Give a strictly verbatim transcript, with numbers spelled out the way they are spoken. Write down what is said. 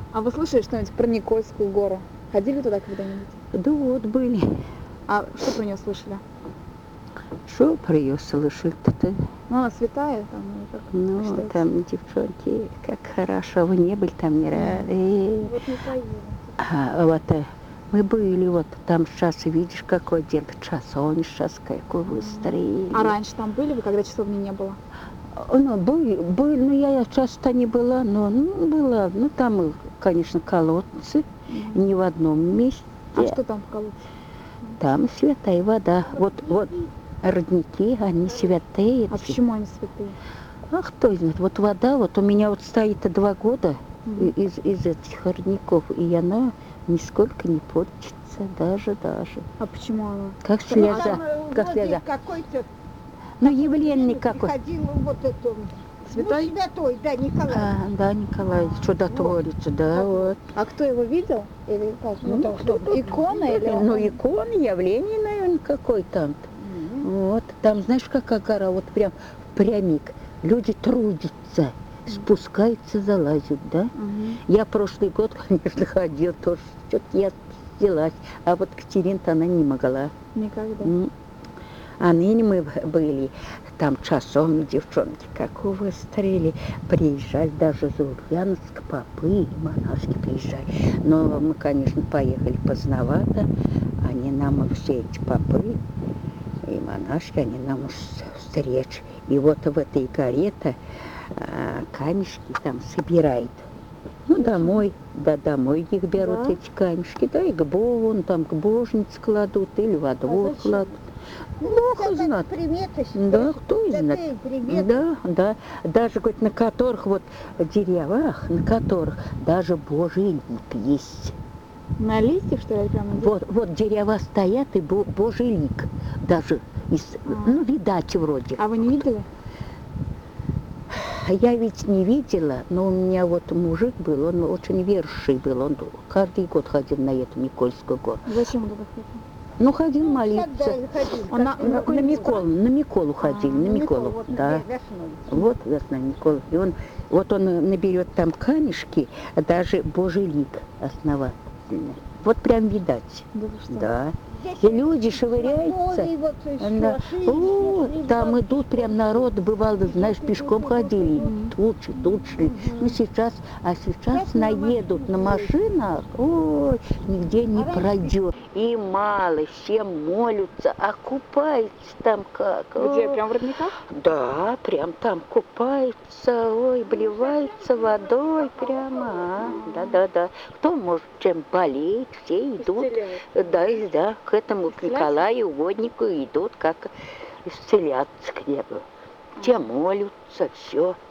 А вы слышали что-нибудь про Никольскую гору? Ходили туда когда-нибудь? Да вот были. А что про нее слышали? Что про ее слышали-то ты? Ну, она святая там, ну, как Ну, считается? там, девчонки, как хорошо, вы не были там ни разу. Э, Вот не поеду. А вот э, мы были, вот там сейчас, видишь, какой день, часовня сейчас какой выстроили. А раньше там были вы, когда часовни не было? Ну, были, были, ну я часто не была, но ну, была. Ну, там, конечно, колодцы, Мгм. не в одном месте. А что там в колодце? Там святая вода. Вот, вот родники, они святые. А почему они святые? А кто знает, вот вода, вот у меня вот стоит два года Мгм. из, из этих родников, и она нисколько не портится, даже, даже. А почему она? Как Что- слеза, Там, э, как вроде слеза. какой-то Ну, явление какое. приходил вот это, Святой? ну, святой, да, Николай. А, да, Николай, чудотворец, да, вот. А кто его видел? Или как? Ну, Ну, там кто что, тут? икона или Ну, он? икона, явление, наверное, какой там. Мгм. Вот, там, знаешь, какая гора, вот прям прямик. Люди трудятся, спускаются, залазят, да? Мгм. Я прошлый год, конечно, ходил тоже, что-то я взялась, а вот Катерина-то она не могла. Никогда. М. А ныне мы были, там часовни, девчонки, как выстрелили, приезжали даже из Ульяновска, попы и монашки приезжали. Но мы, конечно, поехали поздновато, они нам, все эти попы и монашки, они нам встреч. И вот в этой горе-то а, камешки там собирают. Ну, домой, да, домой их берут, Да? эти камешки, да, и к Богу, вон там к божнице кладут, или во двор зачем? кладут. Ну, Бог это знает. приметы, Да, кто и знает. святые приметы. Да, да, даже хоть на которых вот деревах, на которых даже Божий лик есть. На листьях, что ли, прямо? Вот, вот дерева стоят, и Бо- Божий лик даже, из, А. ну, видать вроде. А вы не видели? Я ведь не видела, но у меня вот мужик был, он очень верующий был, он каждый год ходил на эту Никольскую гору. Зачем он туда ходил? Ну, ходил Ну, молиться. всегда ходил, Он на- как На, какой на нибудь. Миколу, на Миколу ходили, А, на на Миколу, Вот да. весной. Вот весна Микола. И он, вот он наберет там камешки, даже Божий лик основательный. Вот прям видать. Да вы что? Да. Здесь И люди швыряются. Море, вот, и Да. шаши, О, и там бабки. идут прям народ, бывало, знаешь, пешком ходили, Мгм. тучи, тучи. Ну сейчас, а сейчас Сейчас на наедут на машине машинах, ой, нигде не А раньше- пройдет. И мало, все молятся, а купаются там как. Где? О, Прям в родниках? да, прям там купаются, ой, обливаются водой прямо, а. Да-да-да. Кто может чем болеть, все идут. Исцеляет. Да, и да, к этому, к Исцеляться? Николаю угоднику идут, как исцеляться к нему. Те молятся, все.